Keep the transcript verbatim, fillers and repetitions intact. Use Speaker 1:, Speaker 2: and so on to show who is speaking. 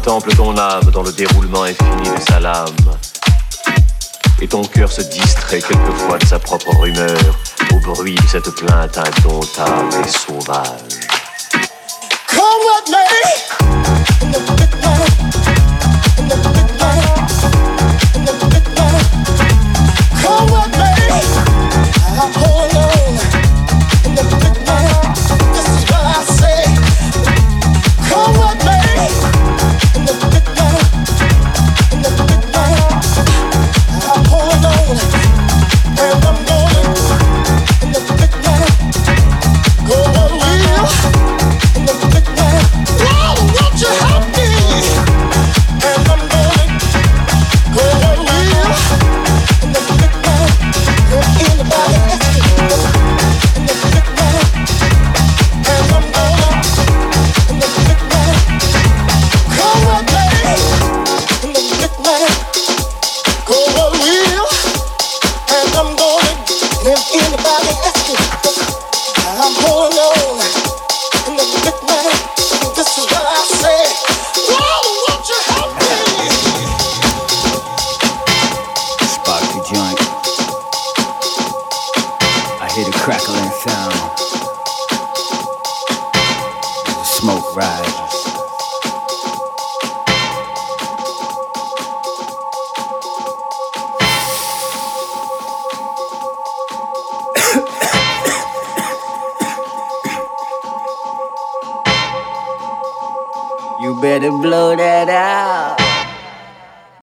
Speaker 1: Contemple ton âme dans le déroulement infini de sa lame. Et ton cœur se distrait quelquefois de sa propre rumeur au bruit de cette plainte indomptable et sauvage.
Speaker 2: Come with me in the big night, in the big night, in the big night. Come with me, I'm all alone in the big night. This is what I say. Come with me in the big night, in the big night. I'm all alone and I'm going in the big night. Go on real. Won't you help me? And I'm going, go real in the big night. Anybody asking in the big night? And I'm going in the big night. Come with me in the big night. Go real, and I'm going. If anybody asking, I'm going on in the big night. This is what I say. Whoa, won't you help me?
Speaker 3: Spark the joint. I hear the crackling sound. The smoke rises. You better blow that out.